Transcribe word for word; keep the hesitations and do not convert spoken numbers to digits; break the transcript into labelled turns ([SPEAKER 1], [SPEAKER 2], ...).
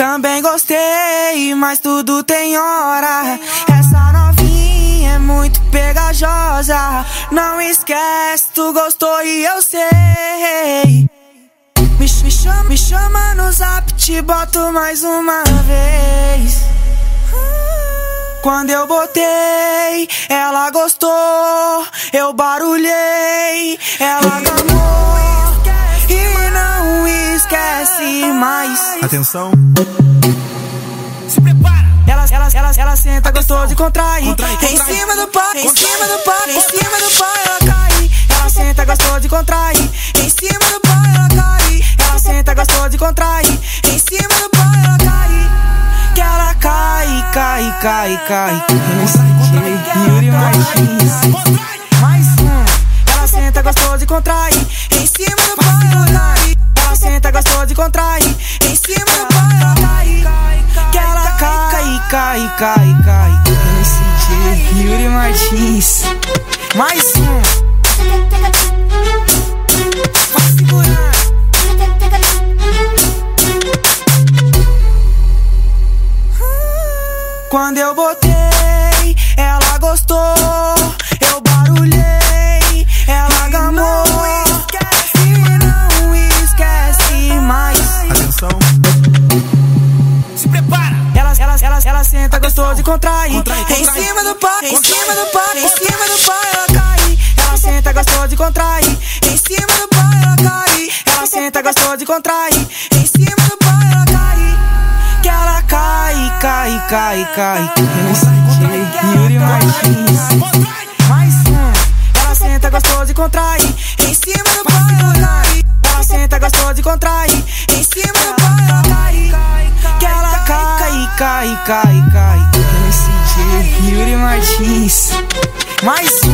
[SPEAKER 1] Também gostei, mas tudo tem hora. Essa novinha é muito pegajosa. Não esquece, tu gostou e eu sei. Me, me, chama, me chama no zap, te boto mais uma vez. Quando eu botei, ela gostou. Eu barulhei, ela gamou e não esquece mais.
[SPEAKER 2] Atenção.
[SPEAKER 1] Se prepara. Ela, ela, ela, ela senta, gostou de contrair. Contrai, contrai. Em cima do pau, em cima do pau, em cima do pau ela cai. Ela senta, gostou de contrair. Em cima do pau ela cai. Ela senta, gostou de contrair. Em cima do pau ela cai. Que ela cai, cai, cai, cai. M C J, Yuri Martins. Mais um. Ela senta, gostou de contrair. Em cima do pau ela cai. Ela senta, gostou de contrair. Em cima do pau ela cai. Que ela cai, cai, cai, cai. M C J, Yuri Martins. Mais um. Vai segurando. Quando eu botei, ela gostou. Eu barulhei, ela gamou e não esquece mais.
[SPEAKER 2] Atenção.
[SPEAKER 1] Se prepara. Ela, ela, ela, ela senta, gostou de contrair. Contrai, contrai. Em cima do pau, em cima do pau, em cima do pau ela cai. Ela senta, gostou de contrair. Em cima do pau ela cai. Ela senta, gostou de contrair. Em cima do pau ela cai. Que ela cai, cai, cai, cai. M C J, Yuri Martins. Mais um. Ela senta, gostou de contrair. Em cima do pau ela cai. Ela senta, gostou de contrair. Em cima do pau ela cai. Que ela cai, cai, cai, cai. M C J, Yuri Martins. Mais um.